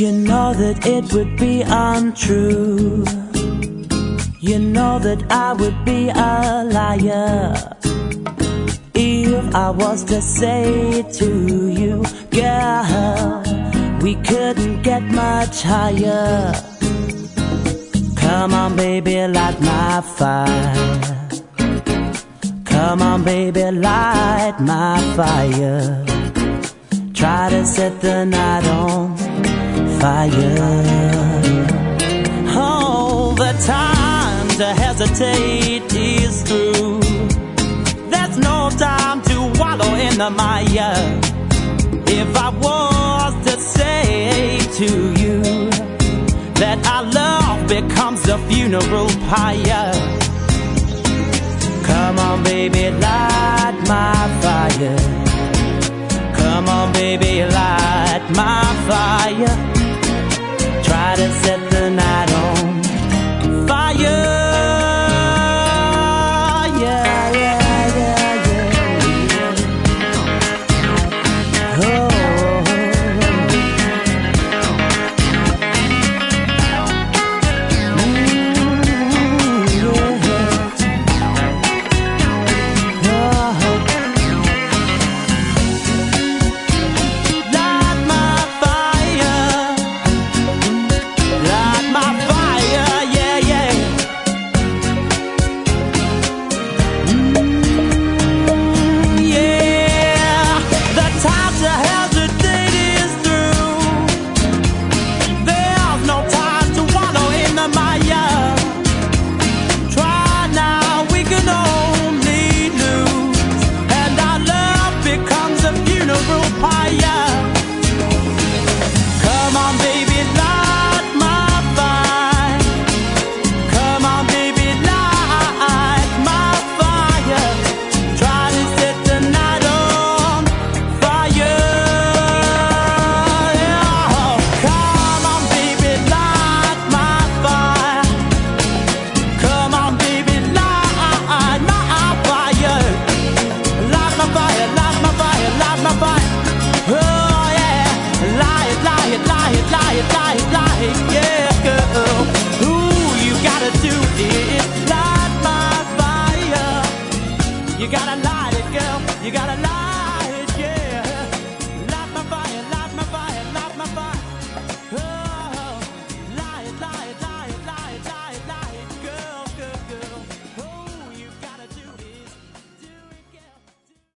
You know that it would be untrue. You know that I would be a liar if I was to say to you, girl, we couldn't get much higher. Come on baby, light my fire. Come on baby, light my fire. Try to set the night on fire. Oh, the time to hesitate is through. There's no time to wallow in the mire. If I was to say to you that our love becomes a funeral pyre, come on baby, light my fire. Come on baby, light my fire.